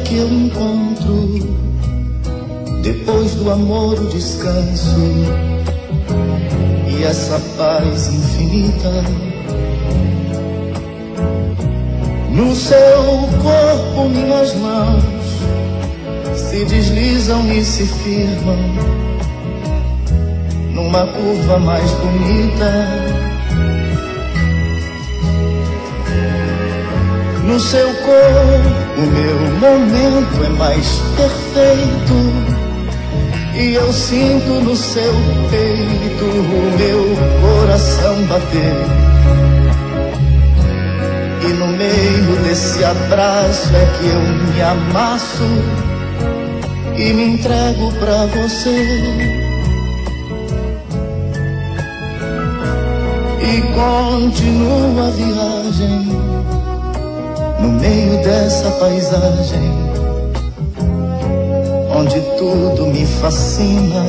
que eu encontro depois do amor o descanso e essa paz infinita. No seu corpo minhas mãos se deslizam e se firmam numa curva mais bonita. No seu corpo meu momento é mais perfeito e eu sinto no seu peito o meu coração bater. E no meio desse abraço é que eu me amasso e me entrego pra você. E continua a viagem no meio dessa paisagem onde tudo me fascina.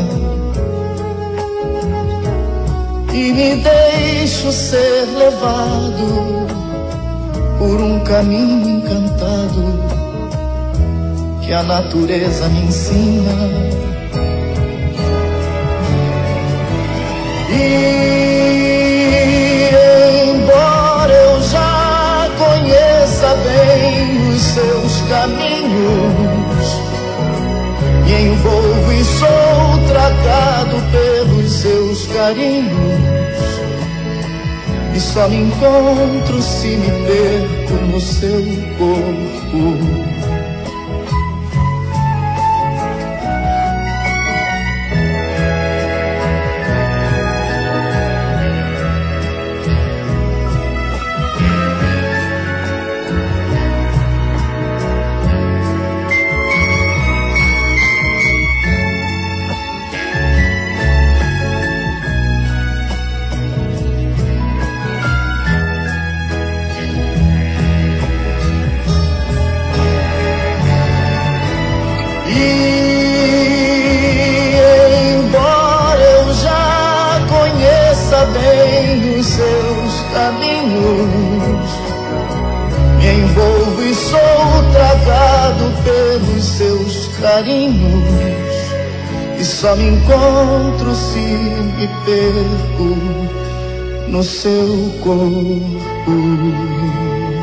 E me deixo ser levado por um caminho encantado que a natureza me ensina. E embora eu já conheça bem os seus caminhos, me envolvo e sou tratado pelos seus carinhos, e só me encontro se me perco no seu corpo. Bem os seus caminhos, me envolvo e sou tragado pelos seus carinhos, e só me encontro se me perco no seu corpo.